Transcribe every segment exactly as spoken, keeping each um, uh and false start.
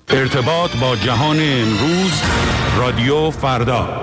ارتباط با جهان امروز، رادیو فردا.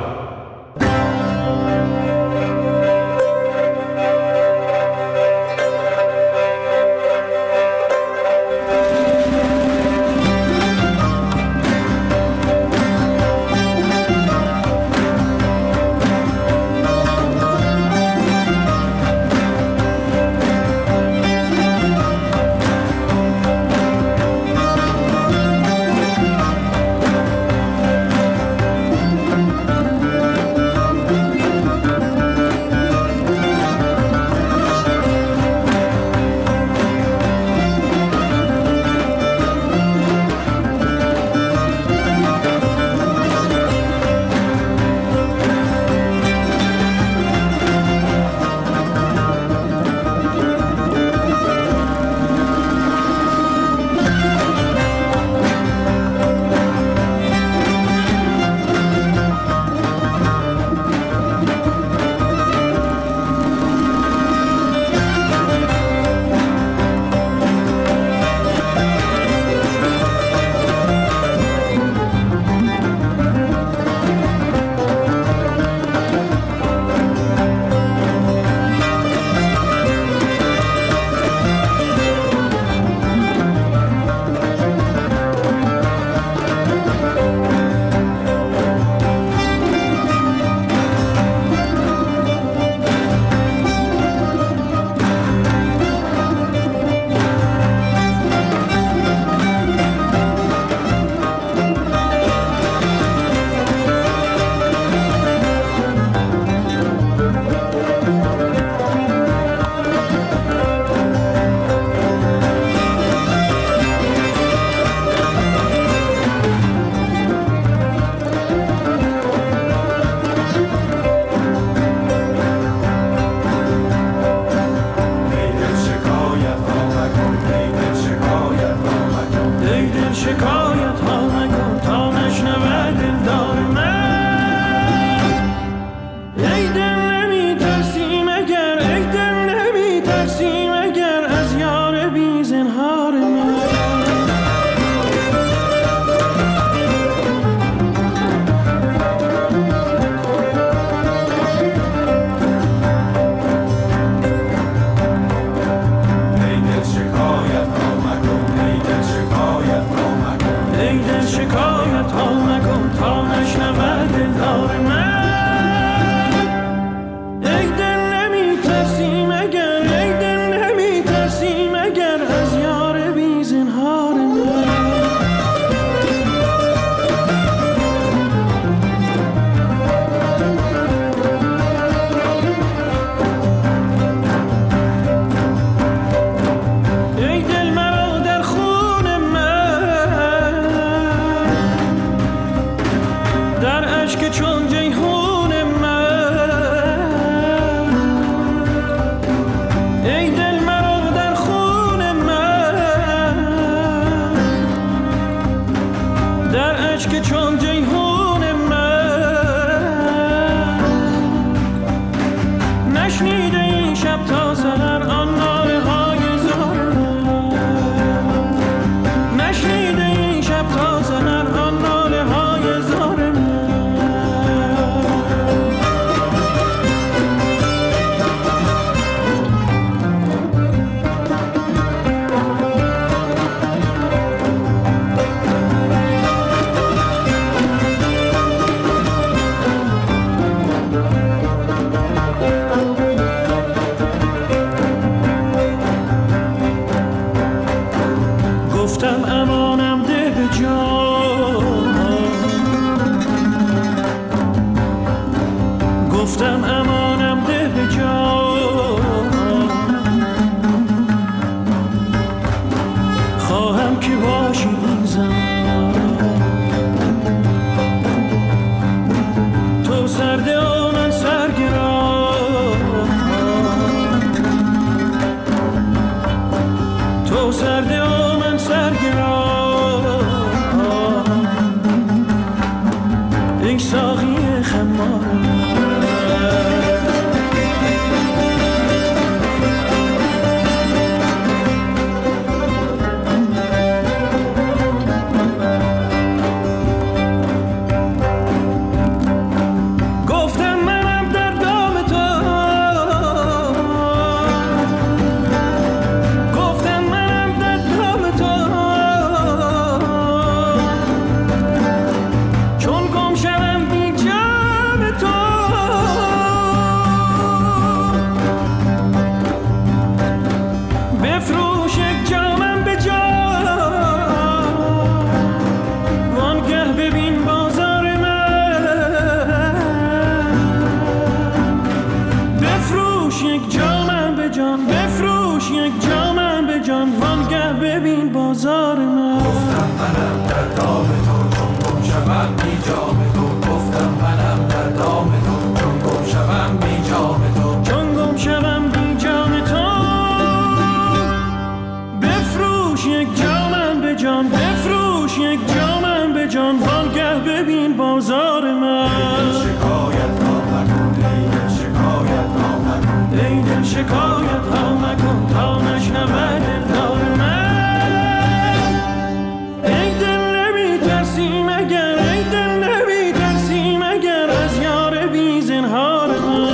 بفروش یک جامم به جان وانگه ببین بازار من. شکایت ها مکن دیدن شکایت ها مکن دیدن شکایت ها مکن تا نشنوه دلدار من. ای دل نمی ترسی مگر ای دل نمی ترسی مگر از یار بی زنهار من.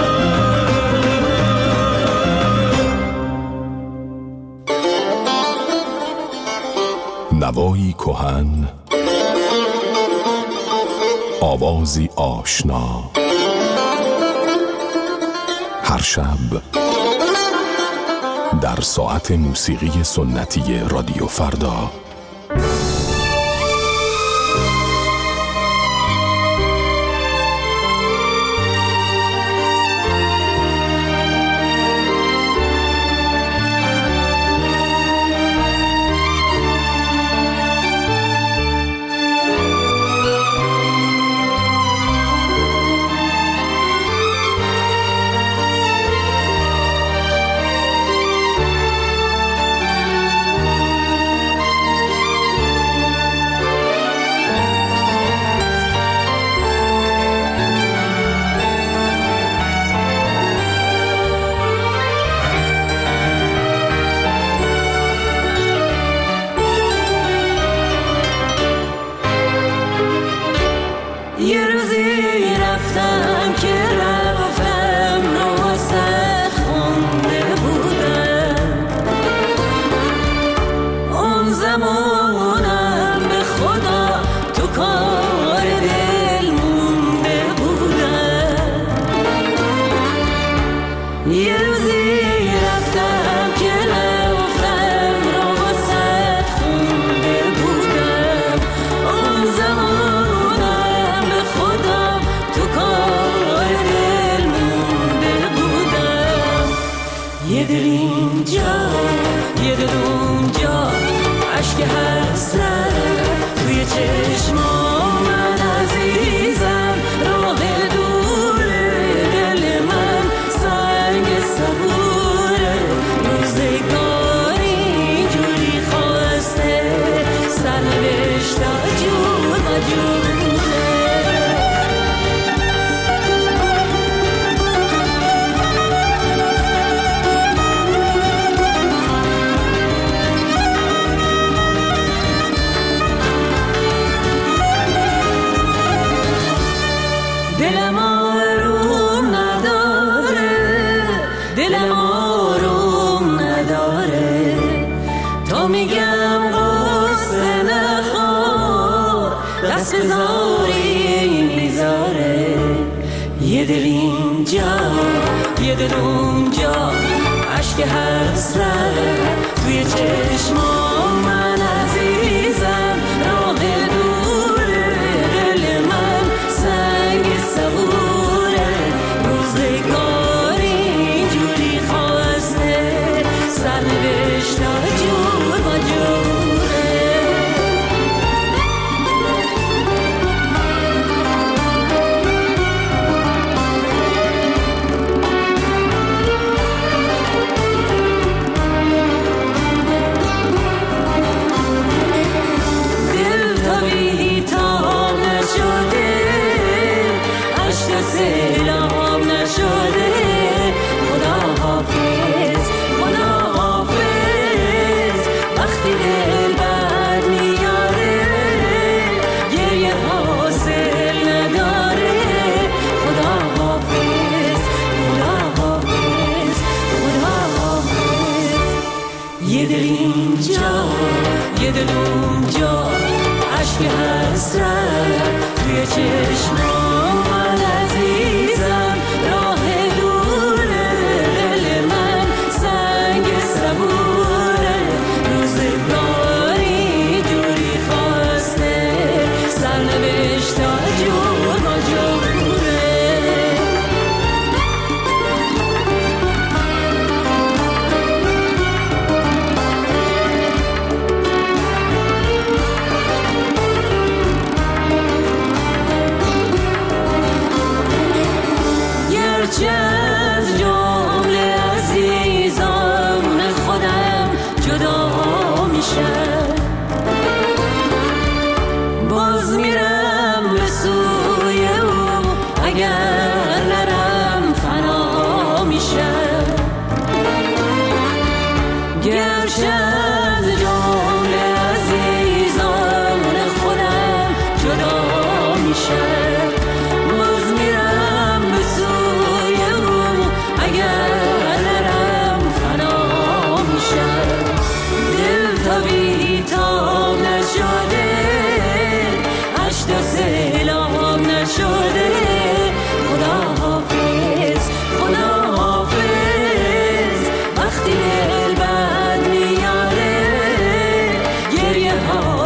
نوایی کهن، آوازی آشنا، هر شب در ساعت موسیقی سنتی رادیو فردا.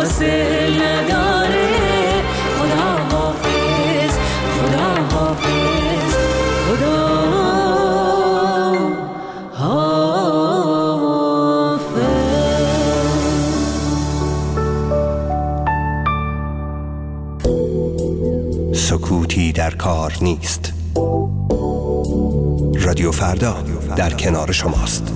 حاصل نداره. خدا حافظ، خدا حافظ، خدا سکوتی در کار نیست. رادیو فردا در کنار شماست.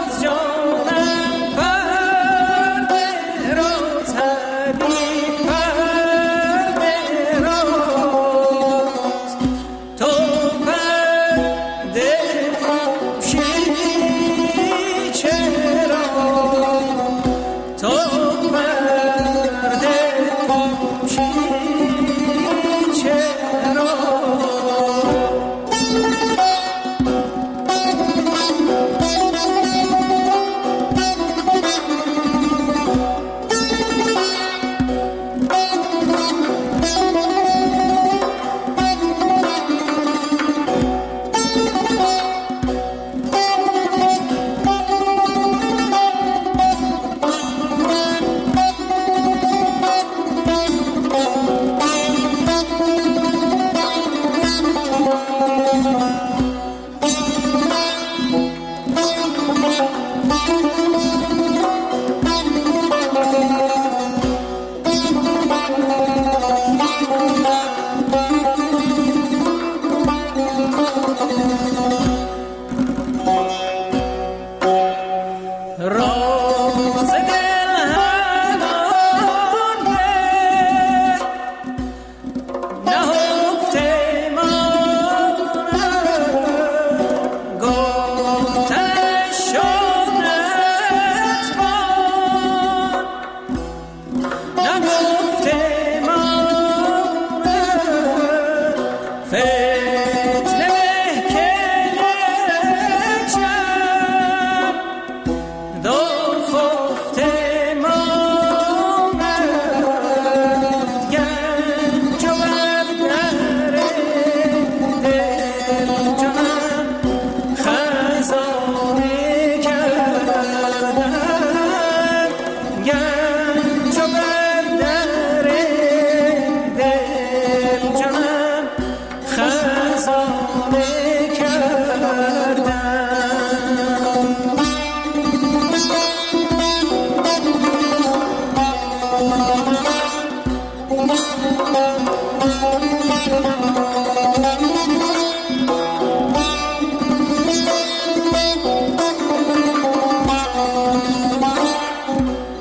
پر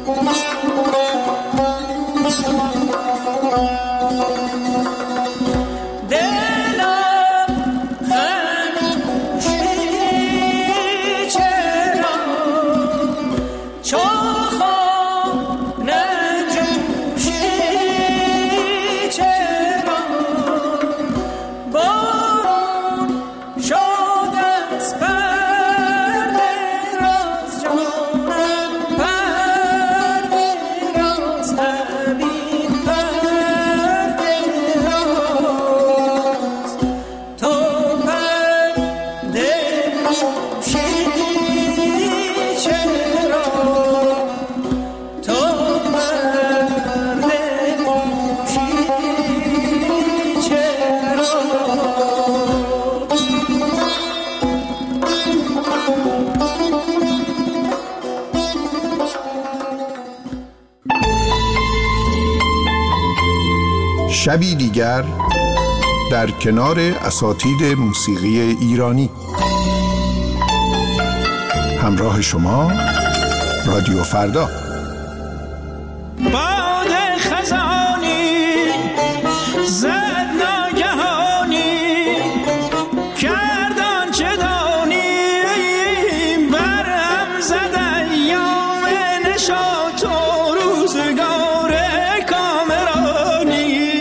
شبی دیگر در کنار اساتید موسیقی ایرانی. همراه شما رادیو فردا. باد خزانی زد ناگهانی کردان چه دانیم برهم زد ایام نشاط و روزگار کامرانی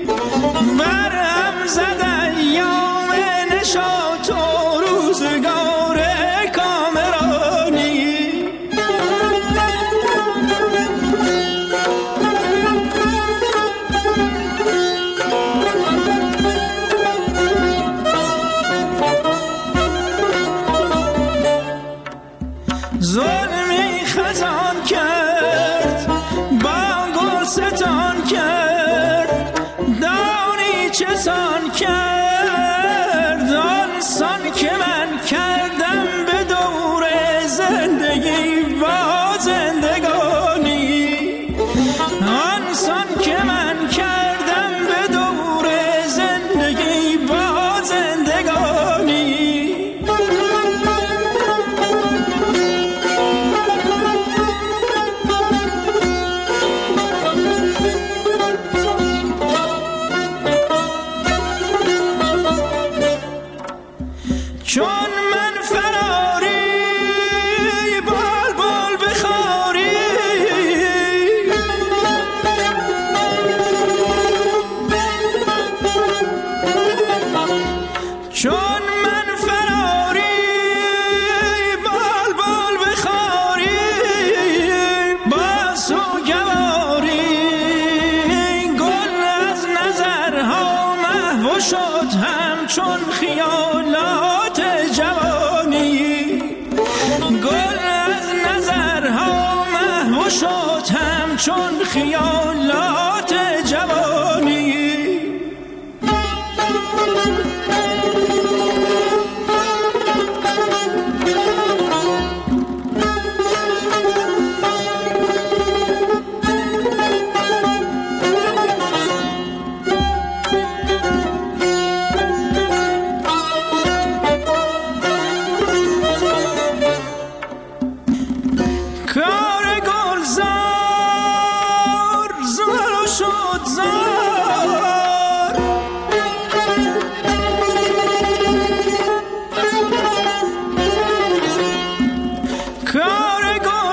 برهم زد ایام نشاط و روزگار کامرانی ظلمی خزان کرد با گل ستان کرد دانی چه سان کرد آن سان که من کردم به دور زندگی و زندگانی آن سان که من کردم به دور زندگی و زندگانی چون من فراری بال بال بخاری چون من فراری بال بال بخاری با سوگواری گل از نظرها محو شد همچون خیالات جوانی گل از نظرها محو شد همچون خیالات جوانی کار گلزار زار شد زار کار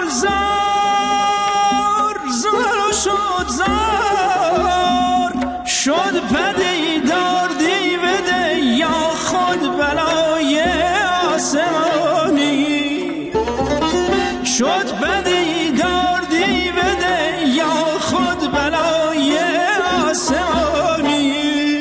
گلزار زار شد زار شد پدیدار دیوده یا خود بلای آسمانی شد پدیدار دیوده یا خود بلای آسمانی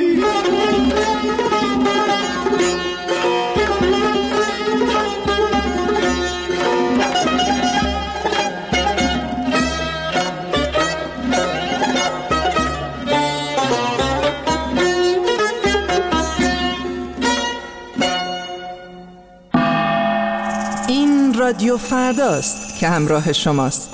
این رادیو فرداست که همراه شماست.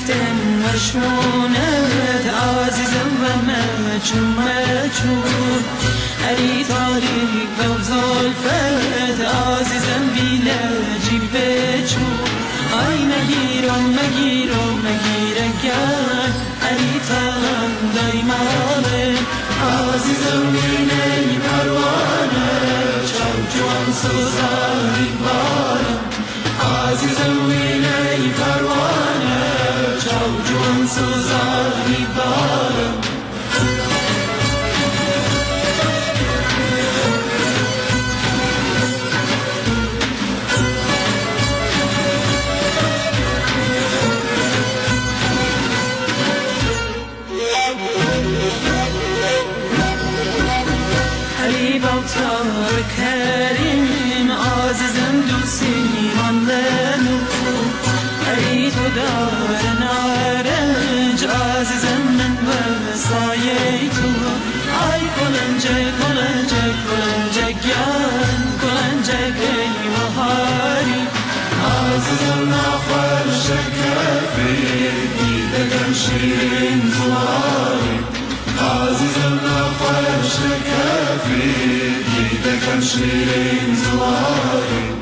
گفتم مشونت عزیزم و مچون مچون علی تاریک و زلفت عزیزم بیلجی بچون آی مگیرم مگیرم مگیرگن علی تایم دایمانه عزیزم بینی پروانه چون جوان سوزاری بارم عزیزم بینی پروانه چون جوان سوزاری بارم تار کریم عزیزم دوستی ماندنو ای تو دار نارنج عزیزم من وسایه تو ای کلنجه کلنجه کلنجه گن کلنجه گی بهاری عزیزم نخور شکفی دیدگم شیرین زواری عزیزم نخور شکفی دیدگم شیرین زواری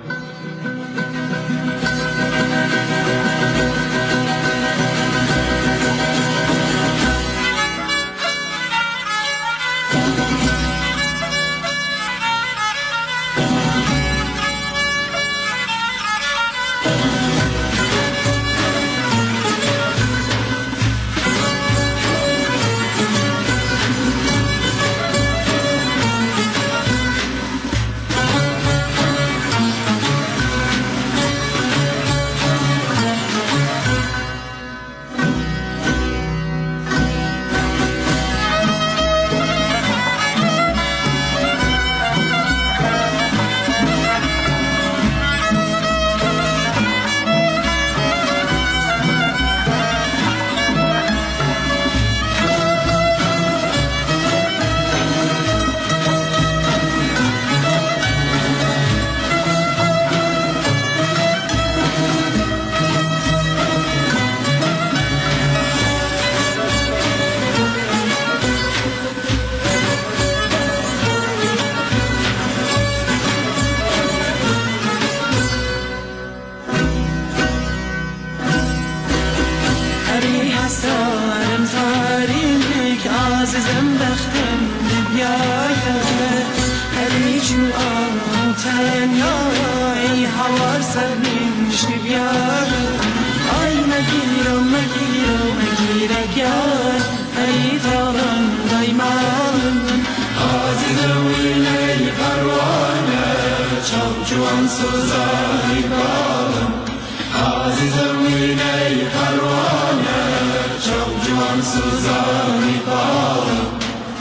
عزیزم بختم بیاید هلی جو آتنیا ای هوار سرنیش بیاید آی مگیرم مگیرم مگیرگر ای تارم دایمان عزیزم وینی پروانه چاو جوان سوزاری بالم عزیزم وینی پروانه چاو جوان سوزاری بالم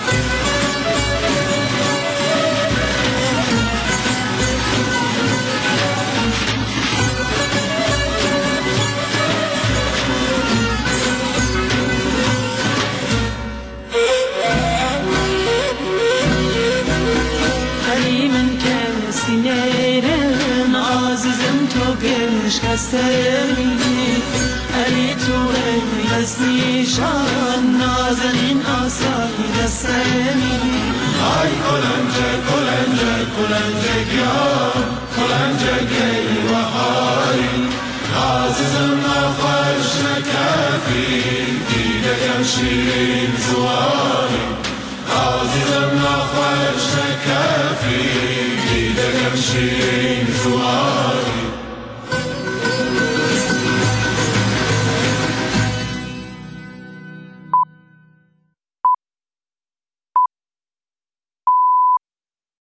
نیرم عزیزم تو گشکستمی علی تو ای دستیشان نازنین آسای دستمی آی کلنجه کلنجه کلنجه گیان کلنجه گی و هاری عزیزم نخوش نکفی دیدگم شیرین زواری عزیزم نخوش نکفی دیدگم شیرین زواری